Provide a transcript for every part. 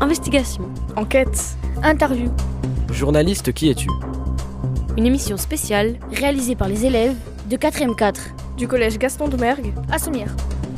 Investigation. Enquête. Interview. Journaliste, qui es-tu ? Une émission spéciale Réalisée par les élèves de 4e 4 Du collège Gaston Doumergue à Sommières.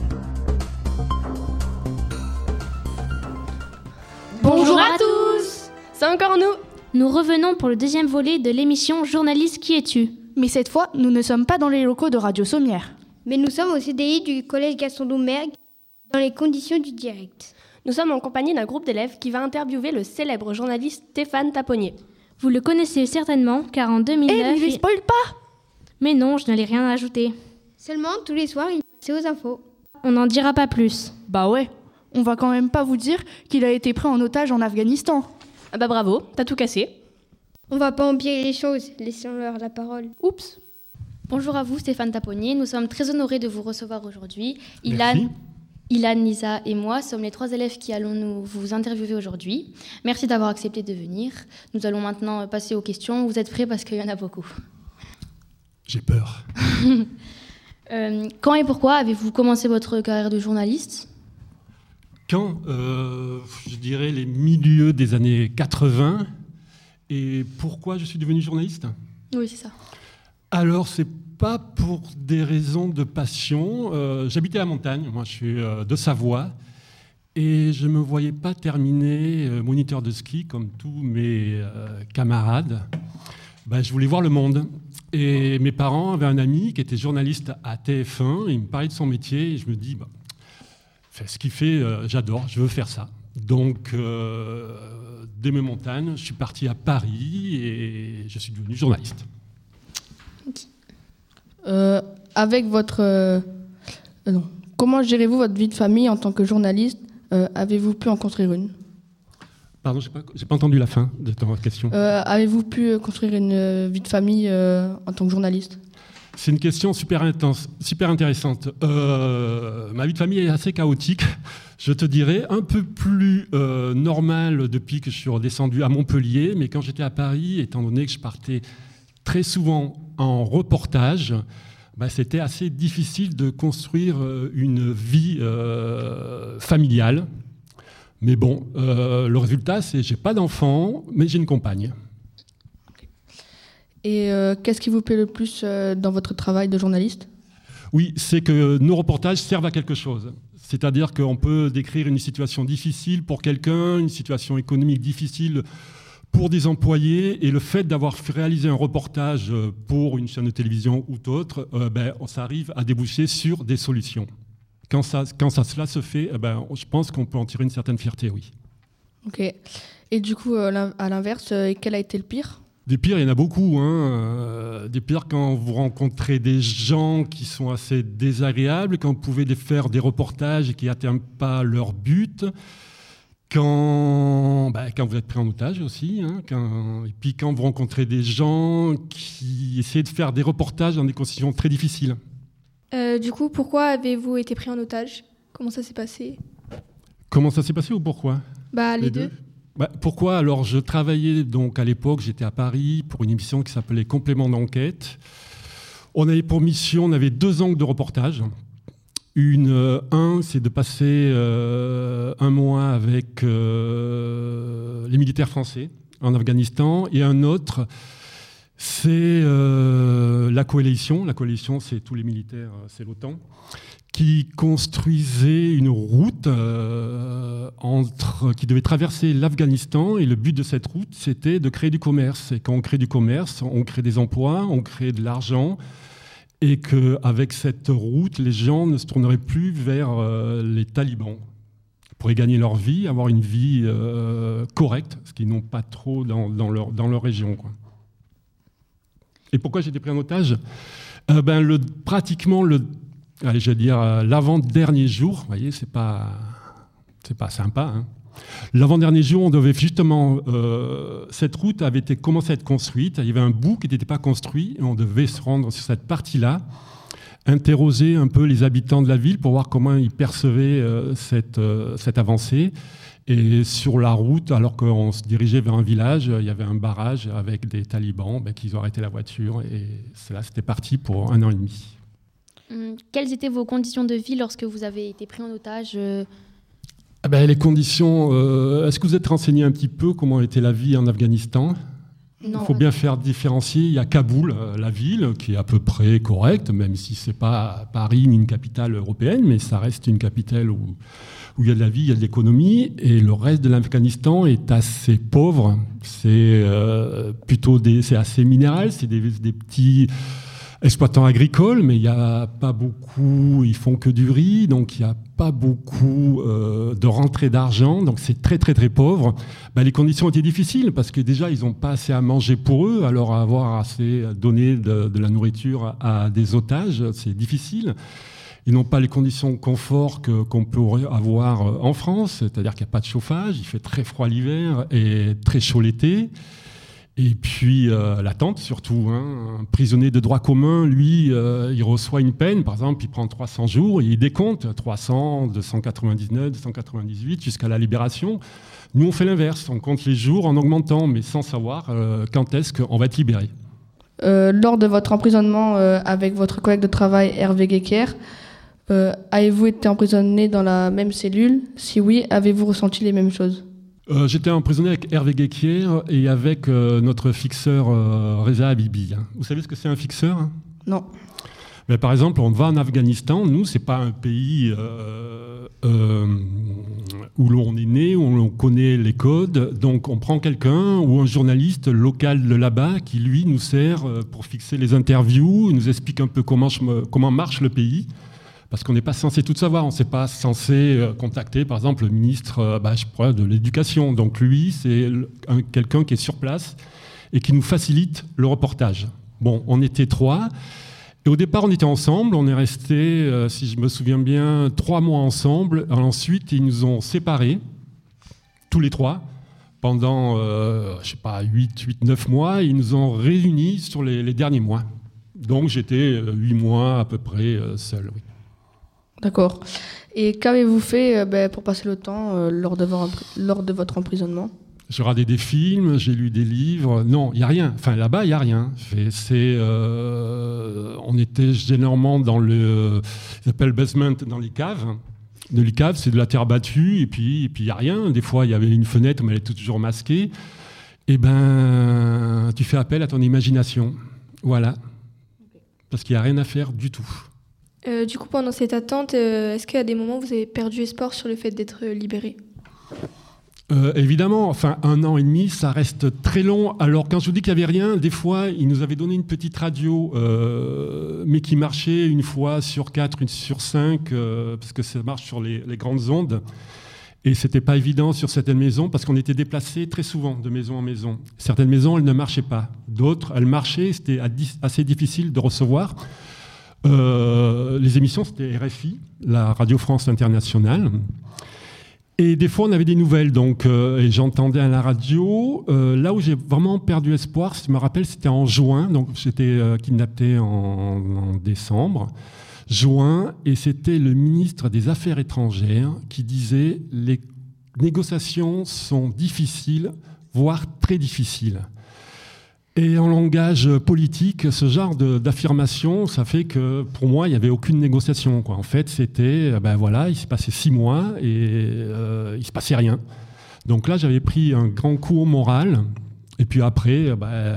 Bonjour à tous. C'est encore nous. Nous revenons pour le deuxième volet de l'émission Journaliste, qui es-tu ? Mais cette fois, nous ne sommes pas dans les locaux de Radio Sommières. Mais nous sommes au CDI du collège Gaston Doumergue dans les conditions du direct. Nous sommes en compagnie d'un groupe d'élèves qui va interviewer le célèbre journaliste Stéphane Taponnier. Vous le connaissez certainement, car en 2009... ne les spoil pas. Mais non, je n'allais rien ajouter. Seulement, tous les soirs, il passait aux infos. On n'en dira pas plus. Bah ouais, on va quand même pas vous dire qu'il a été pris en otage en Afghanistan. Ah bah bravo, t'as tout cassé. On va pas empirer les choses, laissons-leur la parole. Oups. Bonjour à vous, Stéphane Taponnier. Nous sommes très honorés de vous recevoir aujourd'hui. Merci. Ilan, Lisa et moi sommes les 3 élèves qui allons vous interviewer aujourd'hui. Merci d'avoir accepté de venir. Nous allons maintenant passer aux questions. Vous êtes prêts parce qu'il y en a beaucoup. J'ai peur. Quand et pourquoi avez-vous commencé votre carrière de journaliste ? Quand je dirais les milieux des années 80. Et pourquoi je suis devenu journaliste ? Oui, c'est ça. Alors, c'est pas pour des raisons de passion. J'habitais à la montagne, moi je suis de Savoie, et je ne me voyais pas terminer moniteur de ski comme tous mes camarades. Je voulais voir le monde. Et mes parents avaient un ami qui était journaliste à TF1, il me parlait de son métier, et je me dis, ce qu'il fait, j'adore, je veux faire ça. Donc, dès mes montagnes, je suis parti à Paris et je suis devenu journaliste. Avec votre... Comment gérez-vous votre vie de famille en tant que journaliste ? Avez-vous pu en construire une ? Pardon, j'ai pas entendu la fin de ta question. Avez-vous pu construire une vie de famille en tant que journaliste ? C'est une question super intéressante. Ma vie de famille est assez chaotique, je te dirais, un peu plus normale depuis que je suis redescendu à Montpellier, mais quand j'étais à Paris, étant donné que je partais très souvent en reportage, c'était assez difficile de construire une vie familiale. Mais bon, le résultat, c'est que j'ai pas d'enfant, mais j'ai une compagne. Et qu'est-ce qui vous plaît le plus dans votre travail de journaliste ? Oui, c'est que nos reportages servent à quelque chose. C'est-à-dire qu'on peut décrire une situation difficile pour quelqu'un, une situation économique difficile pour des employés, et le fait d'avoir réalisé un reportage pour une chaîne de télévision ou autre, ça arrive à déboucher sur des solutions. Quand cela se fait, je pense qu'on peut en tirer une certaine fierté, oui. Ok. Et du coup, à l'inverse, quel a été le pire ? Des pires, il y en a beaucoup. Des pires quand vous rencontrez des gens qui sont assez désagréables, quand vous pouvez faire des reportages et qui n'atteignent pas leur but, quand vous êtes pris en otage aussi, et puis quand vous rencontrez des gens qui essaient de faire des reportages dans des conditions très difficiles. Du coup, pourquoi avez-vous été pris en otage ? Comment ça s'est passé ? Comment ça s'est passé ou pourquoi ? Les deux. Pourquoi ? Alors, je travaillais donc à l'époque, j'étais à Paris pour une émission qui s'appelait Complément d'enquête. On avait pour mission, on avait 2 angles de reportage. Un, c'est de passer un mois avec les militaires français en Afghanistan, et un autre, c'est la coalition. La coalition, c'est tous les militaires, c'est l'OTAN, qui construisait une route qui devait traverser l'Afghanistan, et le but de cette route, c'était de créer du commerce. Et quand on crée du commerce, on crée des emplois, on crée de l'argent, et qu'avec cette route, les gens ne se tourneraient plus vers les talibans. Ils pourraient gagner leur vie, avoir une vie correcte, ce qu'ils n'ont pas trop dans leur région, quoi. Et pourquoi j'ai été pris en otage ? Pratiquement l'avant-dernier jour, vous voyez, c'est pas sympa. L'avant-dernier jour, on devait justement, cette route avait commencé à être construite, il y avait un bout qui n'était pas construit, et on devait se rendre sur cette partie-là, interroger un peu les habitants de la ville pour voir comment ils percevaient cette avancée. Et sur la route, alors qu'on se dirigeait vers un village, il y avait un barrage avec des talibans qui ont arrêté la voiture, et là, c'était parti pour 1 an et demi. Quelles étaient vos conditions de vie lorsque vous avez été pris en otage ? Les conditions... est-ce que vous êtes renseigné un petit peu comment était la vie en Afghanistan ? Il faut bien faire différencier. Il y a Kaboul, la ville, qui est à peu près correcte, même si ce n'est pas Paris ni une capitale européenne, mais ça reste une capitale où il y a de la vie, il y a de l'économie. Et le reste de l'Afghanistan est assez pauvre. C'est c'est assez minéral, c'est des petits exploitants agricoles, mais il n'y a pas beaucoup, ils font que du riz, donc il n'y a pas beaucoup de rentrée d'argent, donc c'est très très très pauvre. Les conditions étaient difficiles parce que déjà ils n'ont pas assez à manger pour eux, alors avoir assez donné de la nourriture à des otages, c'est difficile. Ils n'ont pas les conditions de confort qu'on peut avoir en France, c'est-à-dire qu'il n'y a pas de chauffage, il fait très froid l'hiver et très chaud l'été. Et puis l'attente surtout. Un prisonnier de droit commun, lui, il reçoit une peine, par exemple, il prend 300 jours, et il décompte 300, 299, 298 jusqu'à la libération. Nous, on fait l'inverse, on compte les jours en augmentant, mais sans savoir quand est-ce qu'on va être libéré. Lors de votre emprisonnement avec votre collègue de travail Hervé Guéquer, avez-vous été emprisonné dans la même cellule ? Si oui, avez-vous ressenti les mêmes choses ? J'étais emprisonné avec Hervé Guéquier et avec notre fixeur Reza Habibi. Vous savez ce que c'est un fixeur ? Non. Par exemple, on va en Afghanistan. Nous, ce n'est pas un pays où l'on est né, où l'on connaît les codes. Donc, on prend quelqu'un ou un journaliste local de là-bas qui, lui, nous sert pour fixer les interviews, nous explique un peu comment marche le pays. Parce qu'on n'est pas censé tout savoir, on n'est pas censé contacter, par exemple, le ministre de l'Éducation. Donc lui, c'est quelqu'un qui est sur place et qui nous facilite le reportage. Bon, on était 3. Et au départ, on était ensemble. On est restés, si je me souviens bien, 3 mois ensemble. Ensuite, ils nous ont séparés, tous les 3, pendant, 8-9 mois. Ils nous ont réunis sur les derniers mois. Donc j'étais 8 mois à peu près seul, oui. D'accord. Et qu'avez-vous fait pour passer le temps lors de votre emprisonnement ? J'ai regardé des films, j'ai lu des livres. Non, il n'y a rien. Enfin, là-bas, il n'y a rien. On était généralement dans ils appellent basement, dans les caves. Les caves, c'est de la terre battue, et puis il n'y a rien. Des fois, il y avait une fenêtre, mais elle était toujours masquée. Tu fais appel à ton imagination. Voilà. Parce qu'il n'y a rien à faire du tout. Du coup, pendant cette attente, est-ce qu'il y a des moments où vous avez perdu espoir sur le fait d'être libéré ? Évidemment, 1 an et demi, ça reste très long. Alors, quand je vous dis qu'il n'y avait rien, des fois, ils nous avaient donné une petite radio, mais qui marchait une fois sur 4, une sur 5, parce que ça marche sur les grandes ondes. Et ce n'était pas évident sur certaines maisons, parce qu'on était déplacés très souvent de maison en maison. Certaines maisons, elles ne marchaient pas. D'autres, elles marchaient, c'était assez difficile de recevoir. Les émissions, c'était RFI, la Radio France Internationale. Et des fois, on avait des nouvelles, et j'entendais à la radio. Là où j'ai vraiment perdu espoir, je me rappelle, c'était en juin, donc j'étais kidnappé en décembre. Juin, et c'était le ministre des Affaires étrangères qui disait « Les négociations sont difficiles, voire très difficiles ». Et en langage politique, ce genre d'affirmation, ça fait que pour moi, il n'y avait aucune négociation, quoi. En fait, c'était, il s'est passé 6 mois et il ne se passait rien. Donc là, j'avais pris un grand coup au moral. Et puis après,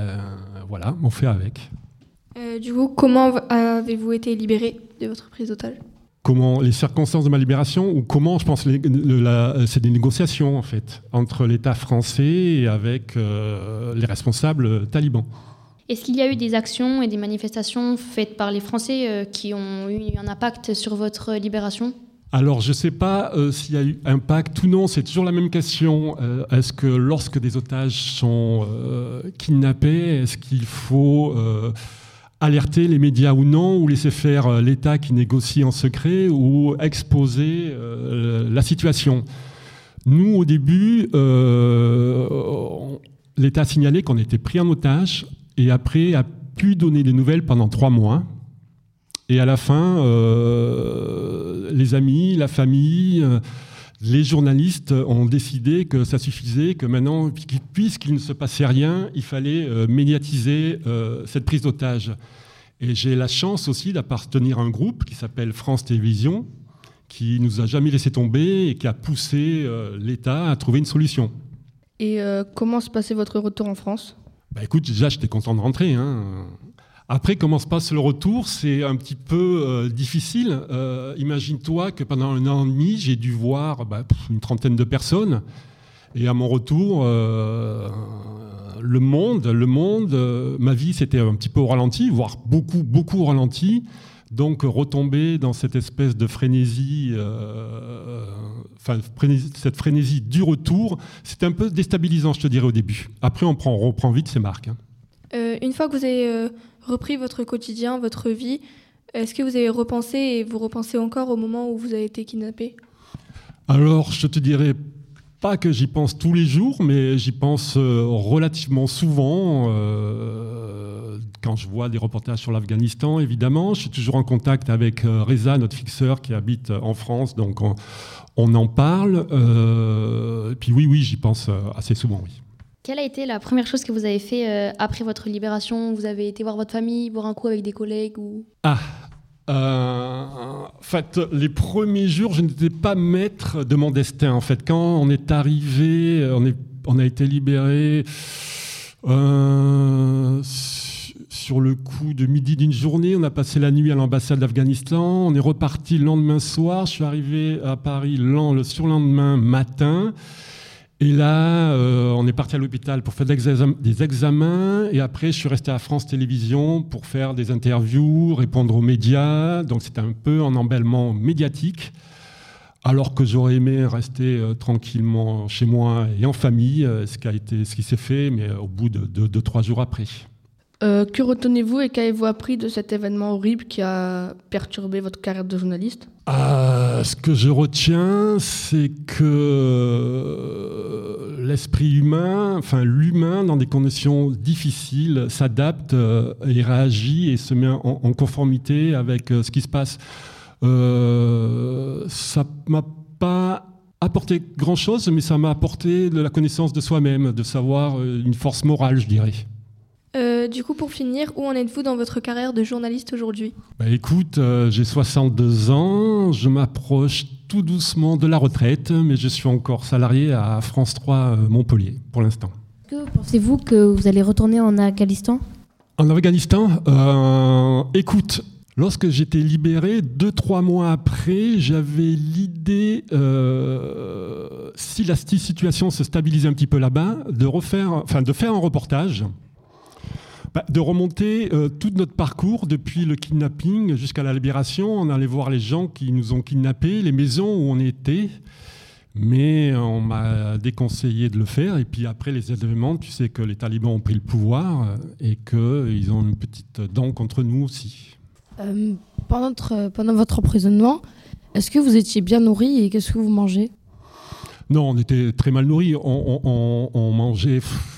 on fait avec. Du coup, comment avez-vous été libéré de votre prise d'otage ? Comment les circonstances de ma libération ou comment, je pense, c'est des négociations en fait entre l'État français et avec les responsables talibans. Est-ce qu'il y a eu des actions et des manifestations faites par les Français qui ont eu un impact sur votre libération ? Alors, je ne sais pas s'il y a eu impact ou non, c'est toujours la même question. Est-ce que lorsque des otages sont kidnappés, est-ce qu'il faut alerter les médias ou non, ou laisser faire l'État qui négocie en secret, ou exposer la situation. Nous, au début, l'État a signalé qu'on était pris en otage, et après a pu donner des nouvelles pendant 3 mois. Et à la fin, les amis, la famille, les journalistes ont décidé que ça suffisait, que maintenant, puisqu'il ne se passait rien, il fallait médiatiser cette prise d'otage. Et j'ai la chance aussi d'appartenir à un groupe qui s'appelle France Télévisions, qui nous a jamais laissé tomber et qui a poussé l'État à trouver une solution. Et comment se passait votre retour en France ? Écoute, déjà, j'étais content de rentrer. Après, comment se passe le retour ? C'est un petit peu difficile. Imagine-toi que pendant 1 an et demi, j'ai dû voir une 30aine de personnes. Et à mon retour, le monde, ma vie, c'était un petit peu au ralenti, voire beaucoup au ralenti. Donc, retomber dans cette espèce de frénésie, cette frénésie du retour, c'était un peu déstabilisant, je te dirais, au début. Après, on reprend vite ses marques. Une fois que vous avez repris votre quotidien, votre vie, est-ce que vous avez repensé et vous repensez encore au moment où vous avez été kidnappé ? Alors, je te dirais pas que j'y pense tous les jours, mais j'y pense relativement souvent. Quand je vois des reportages sur l'Afghanistan, évidemment, je suis toujours en contact avec Reza, notre fixeur qui habite en France, donc on en parle. Et puis oui, j'y pense assez souvent, oui. Quelle a été la première chose que vous avez fait après votre libération ? Vous avez été voir votre famille, boire un coup avec des collègues ou... En fait, les premiers jours, je n'étais pas maître de mon destin. En fait, quand on est arrivé, on a été libéré sur le coup de midi d'une journée. On a passé la nuit à l'ambassade d'Afghanistan. On est reparti le lendemain soir. Je suis arrivé à Paris le surlendemain matin. Et là, on est parti à l'hôpital pour faire des examens. Et après, je suis resté à France Télévisions pour faire des interviews, répondre aux médias. Donc, c'était un peu un emballement médiatique. Alors que j'aurais aimé rester tranquillement chez moi et en famille, ce qui s'est fait, mais au bout de 3 jours après. Que retenez-vous et qu'avez-vous appris de cet événement horrible qui a perturbé votre carrière de journaliste ? Ce que je retiens, c'est que l'esprit humain, l'humain, dans des conditions difficiles, s'adapte et réagit et se met en conformité avec ce qui se passe. Ça m'a pas apporté grand-chose, mais ça m'a apporté de la connaissance de soi-même, de savoir une force morale, je dirais. Du coup, pour finir, où en êtes-vous dans votre carrière de journaliste aujourd'hui ? Écoute, j'ai 62 ans, je m'approche tout doucement de la retraite, mais je suis encore salarié à France 3 Montpellier pour l'instant. Pensez-vous que vous allez retourner en Afghanistan ? En Afghanistan, écoute, lorsque j'étais libéré, 2-3 mois après, j'avais l'idée, si la situation se stabilisait un petit peu là-bas, de faire un reportage. De remonter tout notre parcours depuis le kidnapping jusqu'à la libération. On allait voir les gens qui nous ont kidnappés, les maisons où on était, mais on m'a déconseillé de le faire. Et puis après les événements, tu sais que les talibans ont pris le pouvoir et qu'ils ont une petite dent contre nous aussi. Pendant votre emprisonnement, est-ce que vous étiez bien nourri et qu'est-ce que vous mangez ? Non, on était très mal nourris. On mangeait...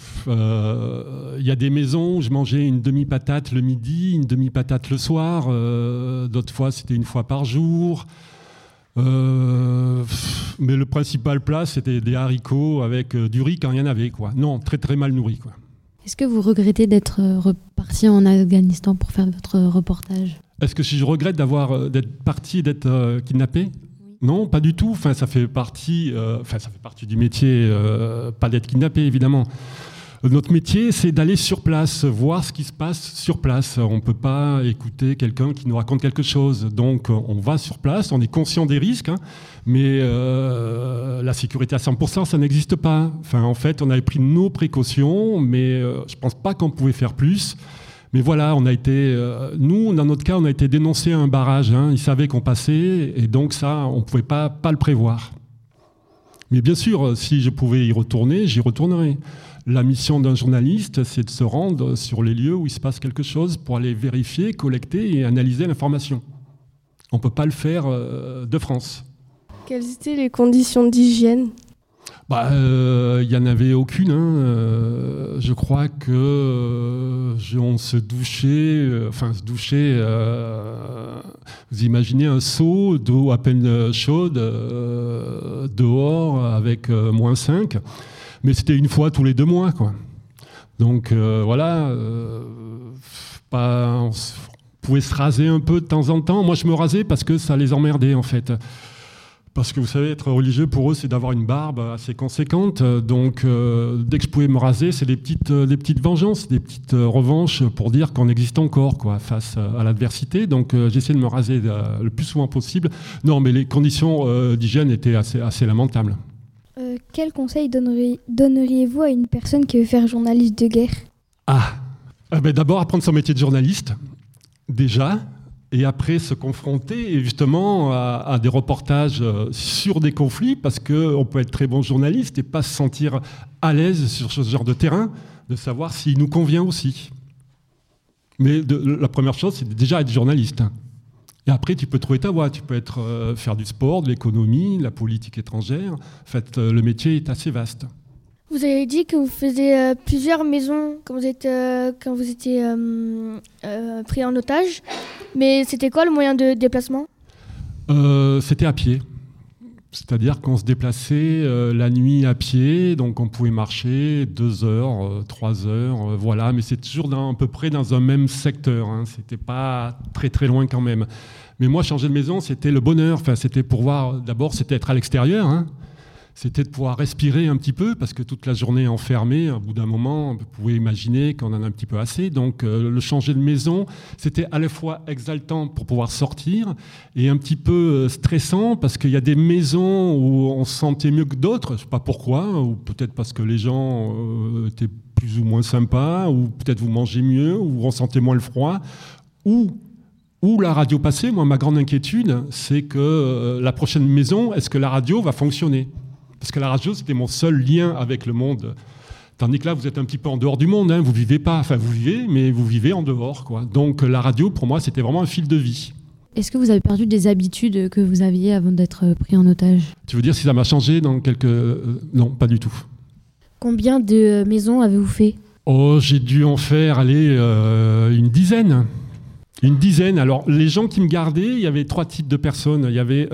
y a des maisons où je mangeais une demi-patate le midi, une demi-patate le soir. D'autres fois, c'était 1 fois par jour. Mais le principal plat, c'était des haricots avec du riz quand il y en avait, quoi. Non, très très mal nourri, quoi. Est-ce que vous regrettez d'être reparti en Afghanistan pour faire votre reportage ? Est-ce que si je regrette d'être parti et d'être kidnappé ? Non, pas du tout. Ça fait partie du métier, pas d'être kidnappé, évidemment. Notre métier, c'est d'aller sur place, voir ce qui se passe sur place. On ne peut pas écouter quelqu'un qui nous raconte quelque chose. Donc, on va sur place, on est conscient des risques, mais la sécurité à 100%, ça n'existe pas. En fait, on avait pris nos précautions, mais je ne pense pas qu'on pouvait faire plus. Mais voilà, on a été, nous, dans notre cas, on a été dénoncé à un barrage. Ils savaient qu'on passait, et donc ça, on ne pouvait pas le prévoir. Mais bien sûr, si je pouvais y retourner, j'y retournerais. La mission d'un journaliste, c'est de se rendre sur les lieux où il se passe quelque chose pour aller vérifier, collecter et analyser l'information. On ne peut pas le faire de France. Quelles étaient les conditions d'hygiène ? Il n'y en avait aucune. Je crois que on se douchait. Vous imaginez un seau d'eau à peine chaude dehors avec -5. Mais c'était 1 fois tous les 2 mois, quoi. Donc voilà, on pouvait se raser un peu de temps en temps. Moi, je me rasais parce que ça les emmerdait, en fait. Parce que vous savez, être religieux pour eux, c'est d'avoir une barbe assez conséquente. Donc, dès que je pouvais me raser, c'est des petites vengeances, des petites revanches pour dire qu'on existe encore, quoi, face à l'adversité. Donc, j'essayais de me raser le plus souvent possible. Non, mais les conditions d'hygiène étaient assez lamentables. Quel conseil donneriez-vous à une personne qui veut faire journaliste de guerre ? D'abord, apprendre son métier de journaliste, déjà. Et après se confronter justement à des reportages sur des conflits, parce qu'on peut être très bon journaliste et pas se sentir à l'aise sur ce genre de terrain, de savoir s'il nous convient aussi. Mais la première chose, c'est déjà être journaliste. Et après, tu peux trouver ta voie. Tu peux faire du sport, de l'économie, de la politique étrangère. En fait, le métier est assez vaste. Vous avez dit que vous faisiez plusieurs maisons quand vous étiez pris en otage. Mais c'était quoi le moyen de déplacement ? C'était à pied. C'est-à-dire qu'on se déplaçait la nuit à pied. Donc on pouvait marcher 2 heures, 3 heures, voilà. Mais c'est toujours à peu près dans un même secteur. Hein. C'était pas très très loin quand même. Mais moi, changer de maison, c'était le bonheur. Enfin, c'était pour voir... D'abord, c'était être à l'extérieur, hein. C'était de pouvoir respirer un petit peu, parce que toute la journée enfermée, au bout d'un moment, vous pouvez imaginer qu'on en a un petit peu assez. Donc le changer de maison, c'était à la fois exaltant pour pouvoir sortir et un petit peu stressant, parce qu'il y a des maisons où on se sentait mieux que d'autres, je ne sais pas pourquoi, ou peut-être parce que les gens étaient plus ou moins sympas, ou peut-être vous mangez mieux, ou on sentait moins le froid, ou la radio passait. Moi, ma grande inquiétude, c'est que la prochaine maison, est-ce que la radio va fonctionner ? Parce que la radio, c'était mon seul lien avec le monde. Tandis que là, vous êtes un petit peu en dehors du monde. Hein. Vous vivez pas, enfin vous vivez, mais vous vivez en dehors, quoi. Donc la radio, pour moi, c'était vraiment un fil de vie. Est-ce que vous avez perdu des habitudes que vous aviez avant d'être pris en otage ? Tu veux dire si ça m'a changé dans quelques... Non, pas du tout. Combien de maisons avez-vous fait ? J'ai dû en faire, une dizaine. Une dizaine. Alors, les gens qui me gardaient, il y avait 3 types de personnes. Il y avait...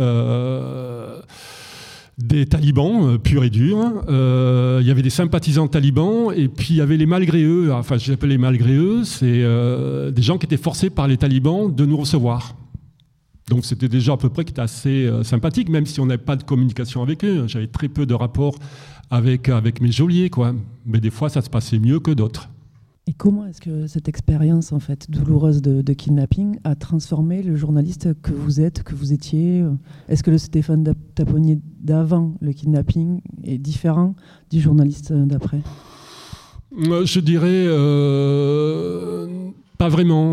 des talibans purs et durs, il y avait des sympathisants talibans, et puis il y avait les malgré eux. Enfin, je les appelle les malgré eux, c'est des gens qui étaient forcés par les talibans de nous recevoir. Donc c'était déjà à peu près qui était assez sympathique, même si on n'avait pas de communication avec eux. J'avais très peu de rapports avec mes geôliers, quoi. Mais des fois, ça se passait mieux que d'autres. Et comment est-ce que cette expérience en fait douloureuse de kidnapping a transformé le journaliste que vous étiez ? Est-ce que le Stéphane Taponnier d'avant le kidnapping est différent du journaliste d'après ? Je dirais pas vraiment.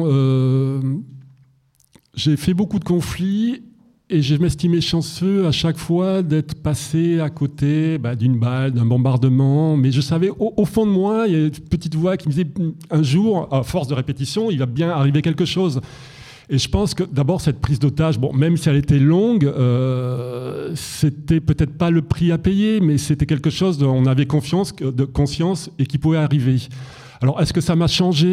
J'ai fait beaucoup de conflits et je m'estimais chanceux à chaque fois d'être passé à côté d'une balle, d'un bombardement. Mais je savais, au fond de moi, il y a une petite voix qui me disait un jour, à force de répétition, il va bien arriver quelque chose. Et je pense que d'abord, cette prise d'otage, même si elle était longue, c'était peut-être pas le prix à payer, mais c'était quelque chose dont on avait conscience et qui pouvait arriver. Alors, est-ce que ça m'a changé ?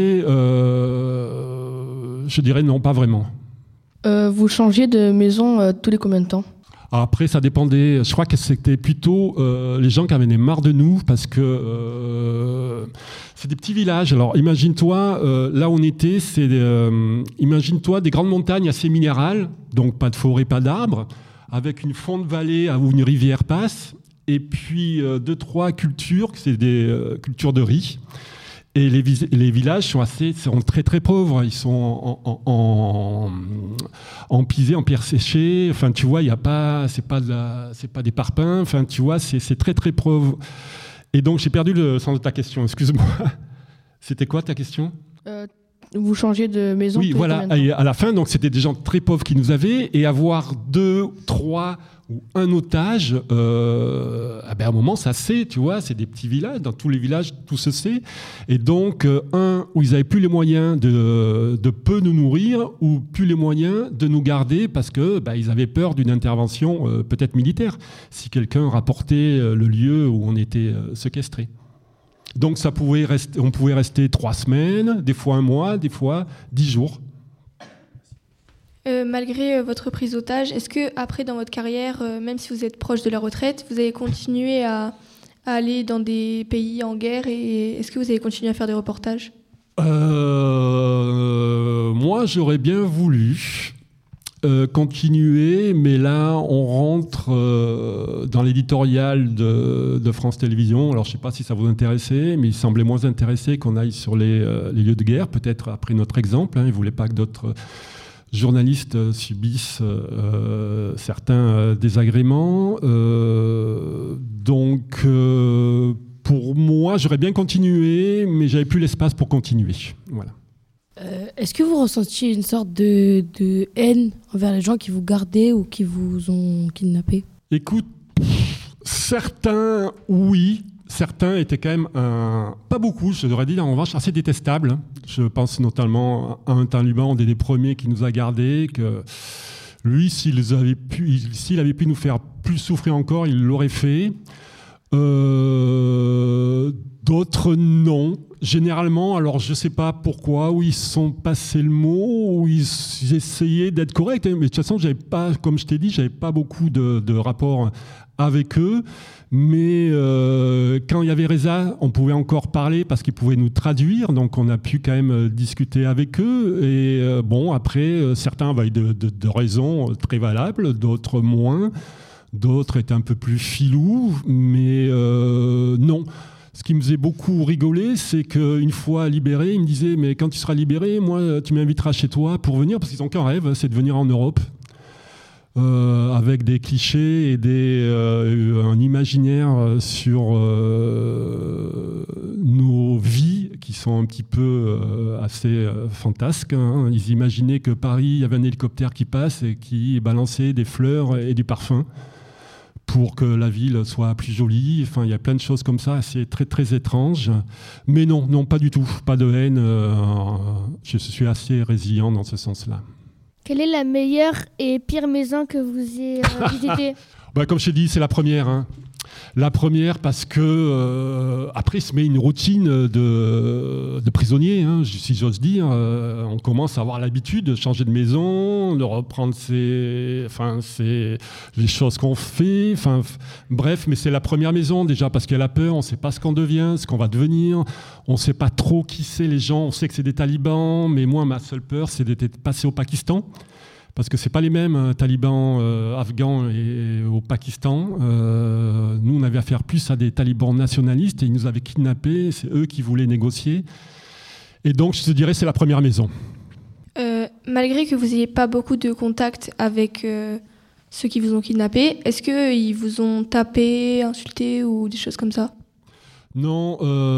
Je dirais non, pas vraiment. Vous changiez de maison tous les combien de temps ? Après, ça dépendait. Je crois que c'était plutôt les gens qui avaient marre de nous, parce que c'est des petits villages. Alors, imagine-toi, là où on était, imagine-toi des grandes montagnes assez minérales, donc pas de forêt, pas d'arbres, avec une fonte vallée où une rivière passe, et puis 2-3 cultures, c'est des cultures de riz. Et les villages sont très très pauvres. Ils sont en pisé, en pierre séchée. Enfin, tu vois, c'est pas des parpaings. Enfin, tu vois, c'est très très pauvre. Et donc, j'ai perdu le sens de ta question. Excuse-moi. C'était quoi ta question ? Vous changez de maison ? Oui, voilà. Et à la fin, donc, c'était des gens très pauvres qui nous avaient, et avoir 2, 3 ou un otage, à un moment, ça sait, tu vois, c'est des petits villages. Dans tous les villages, tout se sait. Et donc, où ils n'avaient plus les moyens de peu nous nourrir, ou plus les moyens de nous garder, parce que ils avaient peur d'une intervention peut-être militaire, si quelqu'un rapportait le lieu où on était séquestré. Donc on pouvait rester 3 semaines, des fois 1 mois, des fois 10 jours. Malgré votre prise d'otage, est-ce que après dans votre carrière, même si vous êtes proche de la retraite, vous avez continué à aller dans des pays en guerre, et est-ce que vous avez continué à faire des reportages ? Moi, j'aurais bien voulu. continuer, mais là, on rentre dans l'éditorial de France Télévisions. Alors, je ne sais pas si ça vous intéressait, mais il semblait moins intéressé qu'on aille sur les lieux de guerre, peut-être après notre exemple. Hein. Il ne voulait pas que d'autres journalistes subissent certains désagréments. Donc, pour moi, j'aurais bien continué, mais j'avais plus l'espace pour continuer. Voilà. Est-ce que vous ressentiez une sorte de haine envers les gens qui vous gardaient ou qui vous ont kidnappé ? Écoute, certains, oui. Certains étaient quand même, pas beaucoup, je devrais dire, en revanche, assez détestables. Je pense notamment à un taliban, un des premiers qui nous a gardés, que lui, s'il avait pu nous faire plus souffrir encore, il l'aurait fait. D'autres, non. Généralement, alors je ne sais pas pourquoi, où ils sont passés le mot, où ils essayaient d'être corrects. Mais de toute façon, comme je t'ai dit, je n'avais pas beaucoup de rapports avec eux. Mais quand il y avait Reza, on pouvait encore parler parce qu'ils pouvaient nous traduire. Donc on a pu quand même discuter avec eux. Et après, certains avaient de raisons très valables, d'autres moins. D'autres étaient un peu plus filous. Mais non. Ce qui me faisait beaucoup rigoler, c'est qu'une fois libéré, ils me disaient « Mais quand tu seras libéré, moi, tu m'inviteras chez toi pour venir. » Parce qu'ils n'ont qu'un rêve, c'est de venir en Europe. Avec des clichés et un imaginaire sur nos vies qui sont un petit peu assez fantasques. Hein. Ils imaginaient que Paris, il y avait un hélicoptère qui passe et qui balançait des fleurs et du parfum pour que la ville soit plus jolie. Enfin, il y a plein de choses comme ça, c'est très très étrange. Mais non, pas du tout, pas de haine. Je suis assez résilient dans ce sens-là. Quelle est la meilleure et pire maison que vous ayez visitée ? Comme je t'ai dit, c'est la première. Hein. La première parce que après, il se met une routine de prisonnier, hein, si j'ose dire. On commence à avoir l'habitude de changer de maison, de reprendre les choses qu'on fait. Bref, mais c'est la première maison déjà parce qu'il y a la peur. On ne sait pas ce qu'on devient, ce qu'on va devenir. On ne sait pas trop qui c'est les gens. On sait que c'est des talibans, mais moi, ma seule peur, c'est d'être passé au Pakistan. Parce que ce n'est pas les mêmes talibans afghans et au Pakistan. Nous, on avait affaire plus à des talibans nationalistes et ils nous avaient kidnappés. C'est eux qui voulaient négocier. Et donc, je te dirais, c'est la première maison. Malgré que vous n'ayez pas beaucoup de contact avec ceux qui vous ont kidnappé, est-ce qu'ils vous ont tapé, insulté ou des choses comme ça ? Non,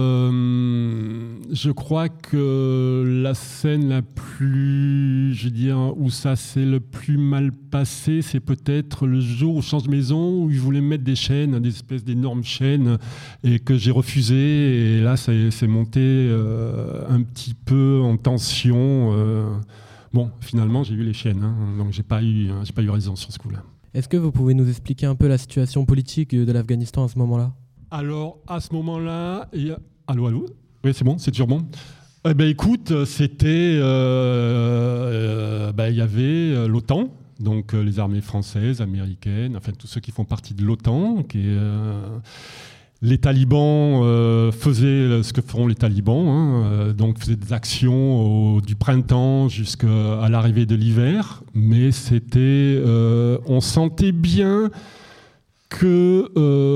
je crois que la scène la plus, où ça s'est le plus mal passé, c'est peut-être le jour où je change de maison, où ils voulaient me mettre des chaînes, des espèces d'énormes chaînes, et que j'ai refusé. Et là, c'est monté un petit peu en tension. Finalement, j'ai eu les chaînes, hein, donc j'ai pas eu raison sur ce coup-là. Est-ce que vous pouvez nous expliquer un peu la situation politique de l'Afghanistan à ce moment-là ? Alors, à ce moment-là... Allô ? Oui, c'est bon, c'est toujours bon. Écoute, c'était... il y avait l'OTAN, donc les armées françaises, américaines, enfin tous ceux qui font partie de l'OTAN. Les talibans faisaient ce que feront les talibans, hein, donc faisaient des actions du printemps jusqu'à l'arrivée de l'hiver. Mais c'était... on sentait bien... que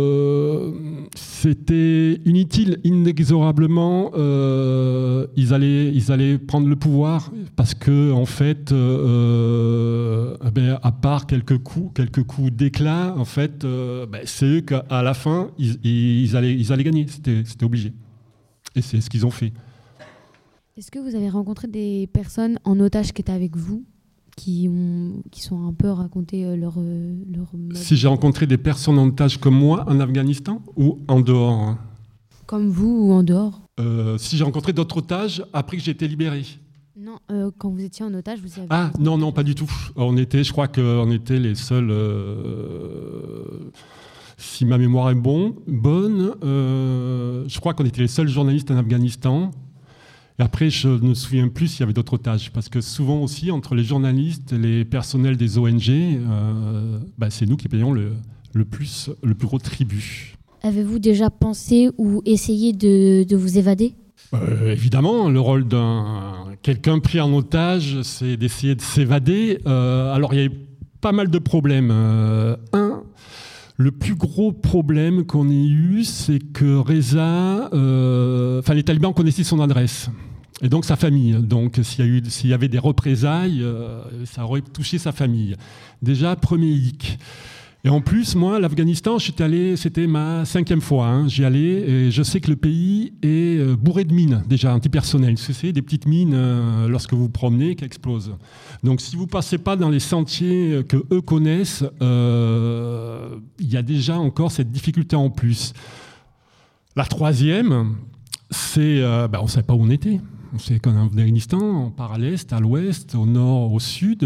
c'était inutile, inexorablement, ils allaient prendre le pouvoir parce que en fait, à part quelques coups d'éclat, en fait, c'est eux qu'à la fin ils allaient gagner, c'était obligé. Et c'est ce qu'ils ont fait. Est-ce que vous avez rencontré des personnes en otage qui étaient avec vous, qui sont un peu raconté leur Si j'ai rencontré des personnes en otage comme moi en Afghanistan ou en dehors, hein. Comme vous ou en dehors? Si j'ai rencontré d'autres otages après que j'ai été libéré. Non, quand vous étiez en otage, vous avez... Ah non, pas du tout. Je crois qu'on était les seuls... si ma mémoire est bonne, je crois qu'on était les seuls journalistes en Afghanistan. Et après, je ne me souviens plus s'il y avait d'autres otages. Parce que souvent aussi, entre les journalistes et les personnels des ONG, c'est nous qui payons le plus gros tribut. Avez-vous déjà pensé ou essayé de vous évader? Évidemment, le rôle d'un quelqu'un pris en otage, c'est d'essayer de s'évader. Alors, il y a pas mal de problèmes. Le plus gros problème qu'on ait eu, c'est que Reza, les talibans connaissaient son adresse et donc sa famille. Donc, s'il y avait des représailles, ça aurait touché sa famille. Déjà, premier hic. Et en plus, moi, l'Afghanistan, j'étais allé, c'était ma 5e fois. J'y allais et je sais que le pays est bourré de mines, déjà antipersonnelles. C'est des petites mines, lorsque vous promenez, qui explosent. Donc, si vous ne passez pas dans les sentiers que eux connaissent, il y a déjà encore cette difficulté en plus. La 3e, c'est on ne savait pas où on était. On sait qu'en Afghanistan, on part à l'est, à l'ouest, au nord, au sud.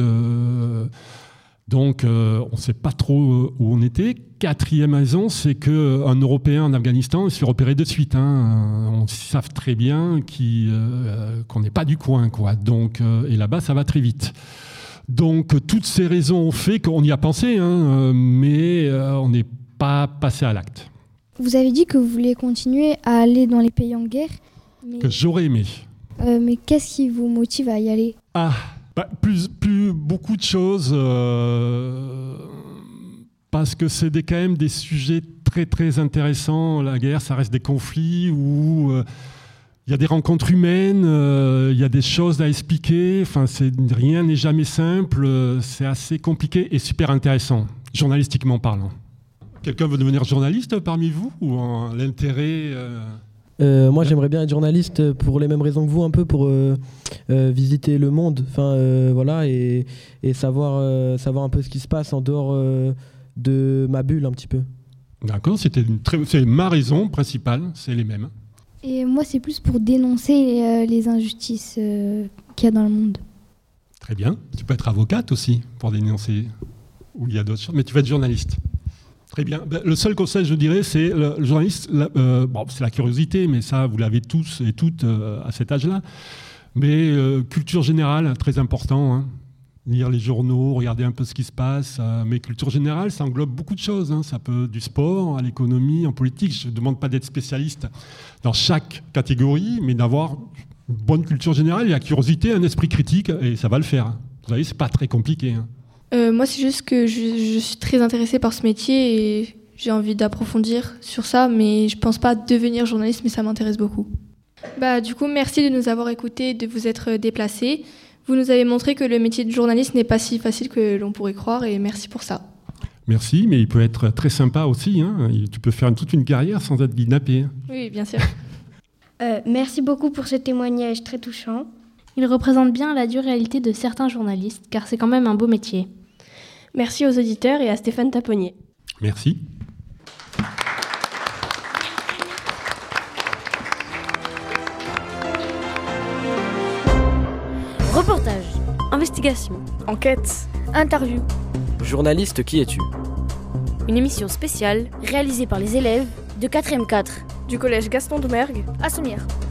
Donc, on ne sait pas trop où on était. 4e raison, c'est qu'un Européen en Afghanistan, il se fait repérer de suite. On savent très bien qu'on n'est pas du coin, quoi. Donc, et là-bas, ça va très vite. Donc, toutes ces raisons ont fait qu'on y a pensé, mais on n'est pas passé à l'acte. Vous avez dit que vous vouliez continuer à aller dans les pays en guerre. Mais... Que j'aurais aimé. Mais qu'est-ce qui vous motive à y aller ? Beaucoup de choses, parce que c'est quand même des sujets très très intéressants. La guerre, ça reste des conflits où il y a des rencontres humaines, il y a des choses à expliquer. Rien n'est jamais simple, c'est assez compliqué et super intéressant, journalistiquement parlant. Quelqu'un veut devenir journaliste parmi vous ou l'intérêt Moi, j'aimerais bien être journaliste pour les mêmes raisons que vous, un peu pour visiter le monde, et savoir un peu ce qui se passe en dehors de ma bulle un petit peu. D'accord, c'est ma raison principale, c'est les mêmes. Et moi, c'est plus pour dénoncer les injustices qu'il y a dans le monde. Très bien, tu peux être avocate aussi pour dénoncer, ou il y a d'autres choses, mais tu vas être journaliste. Très bien. Le seul conseil, je dirais, c'est le journaliste. C'est la curiosité, mais ça, vous l'avez tous et toutes à cet âge-là. Mais culture générale, très important. Lire les journaux, regarder un peu ce qui se passe. Mais culture générale, ça englobe beaucoup de choses. Ça peut du sport à l'économie, en politique. Je ne demande pas d'être spécialiste dans chaque catégorie, mais d'avoir une bonne culture générale et la curiosité, un esprit critique, et ça va le faire. Vous savez, c'est pas très compliqué. Moi, c'est juste que je suis très intéressée par ce métier et j'ai envie d'approfondir sur ça, mais je pense pas devenir journaliste, mais ça m'intéresse beaucoup. Du coup, merci de nous avoir écoutés, de vous être déplacés. Vous nous avez montré que le métier de journaliste n'est pas si facile que l'on pourrait croire et merci pour ça. Merci, mais il peut être très sympa aussi. Tu peux faire toute une carrière sans être kidnappé. Oui, bien sûr. Merci beaucoup pour ce témoignage très touchant. Il représente bien la dure réalité de certains journalistes, car c'est quand même un beau métier. Merci aux auditeurs et à Stéphane Taponnier. Merci. Reportage, investigation, enquête, interview. Journaliste, qui es-tu ? Une émission spéciale réalisée par les élèves de 4e 4 du collège Gaston Doumergue à Sommières.